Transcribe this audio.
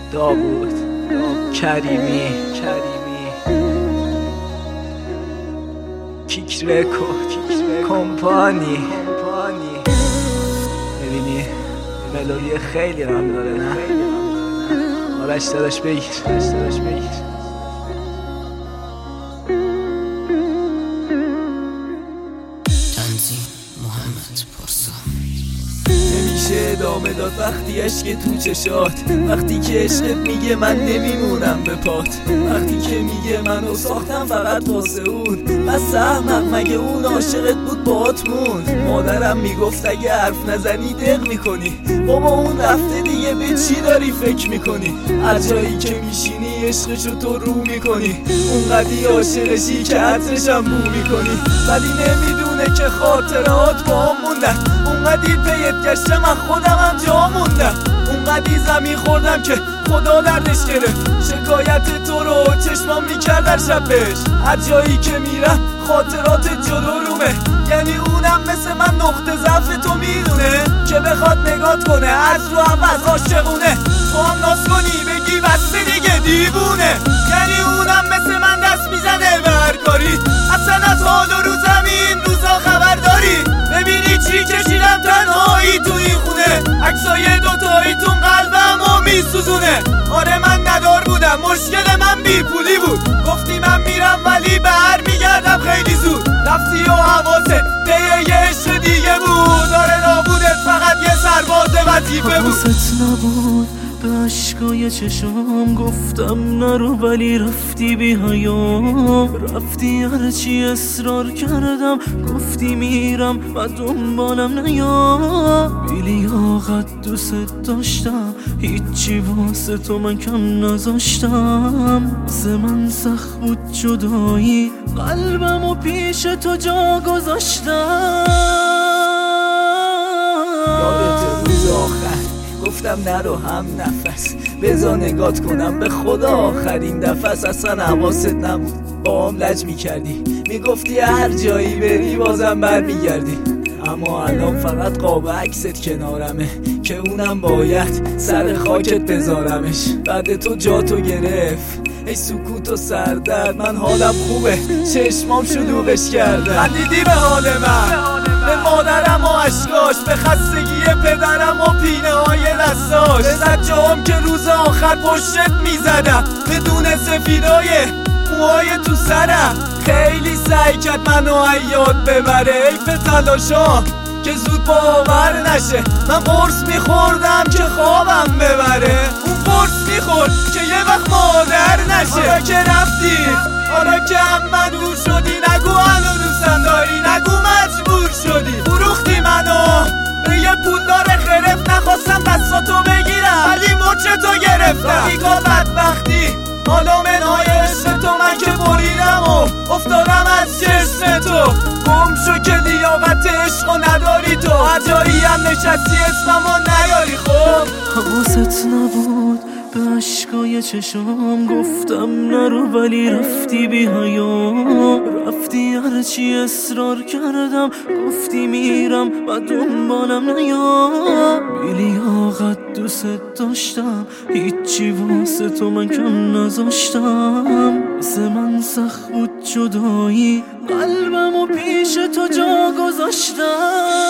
داوود کریمی کیک رکورد کمپانی. ببینی ملودی خیلی غم داره نه؟ آرش داداش بگیر. نمیشه ادامه داد وقتی عشق تو چشات، وقتی که عشقت میگه من نمیمونم به پات، وقتی که میگه منو ساختم فقط واسه اون، بس احمق مگه اون عاشقت بود باهات موند. مادرم میگفت اگه حرف نزنی دق میکنی، بابا اون رفته دیگه به چی داری فکر میکنی؟ هر جایی که میشینی عشقشو تو رو میکنی، اونقدی عاشقشی که عطرشم بو میکنی، ولی نمیدونه که خاطرات با هم موندن. اونقدی پیت گشتم من خودمم جا موندم، اونقدی زمین خوردم که خدا دردش گرفت. شکایت تو رو چشمام میکرد در شبش، هر جایی که میرم خاطرات جلو رومه. یعنی اونم مثل من نقطه ضعف تو میدونه، که بخواد نگات کنه از رو عوض عاشقونه. تو هم ناز کنی بگی بسته دیگه دیوونه، یعنی اونم مثل من دست میزنه به هر کاری. اصلا از حال و رو زمین روزا خبر داری؟ ببینی چی کشیدم تنهایی تو این خونه، عکسای دوتاییتون قلبمو میسوزونه. آره من ندار بودم، مشکل من بی پولی بود، گفتی من میرم ولی بر میگردم خیلی زود. رفتی و حواست به یه عشق دیگه بود، آره نابودت فقط یه سرباز وظیفه بود. حواست نبود به عشقای چشام گفتم نرو، ولی رفتی بی حیا. رفتی هرچی اصرار کردم گفتی میرم و دنبالم نیا. بی لیاقت دوست داشتم، هیچی واسه تو من کم نذاشتم. واسه من سخت بود جدایی، قلبمو پیش تو جا گذاشتم. یادت روز آخر گفتم نرو هم نفس، بذار نگات کنم به خدا آخرین دفعه. اصلا حواست نبود با هم لج میکردی، میگفتی هر جایی بری بازم بر میگردی. اما الان فقط قاب عکست کنارمه که اونم باید سر خاکت بذارمش. بعد تو جاتو گرفت ای سکوت و سردرد، من حالم خوبه چشمام شلوغش کرده. خندیدی به حال من، به مادرم و عشقاش، به خستگی پدرم و پینه های دستاش، به زجام که روز آخر پشتت میزدم بدون سفیدای موهای تو سرم. خیلی سعی کرد منو عیاد ببره، حیف تلاشام که زود باور نشه. من قرص میخوردم که خوابم ببره، اون قرص میخورد که یه وقت مادر نشه. آره که رفتی، آره که هم دور شدی، نگو هنو دوستم داری، نگو مجبور شدی. فروختی منو به یه پولدار خرف، نخواستم دستاتو بگیرم ولی مچتو گرفتم. دیگه بدبختی حالا منهای عشق تو من که بریدم و افتادم از چشم تو. گم شو که لیاقت عشقو نداری تو، هر جایی هم نشستی اسممو نیاری. خب حواست نبود به عشقای چشام گفتم نرو، ولی رفتی بی حیا. رفتی هرچی اصرار کردم گفتی میرم و دنبالم نیا. بی لیاقت دوست داشتم، هیچی واسه تو من کم نذاشتم. واسه من سخت بود جدایی، قلبمو پیش تو جا گذاشتم.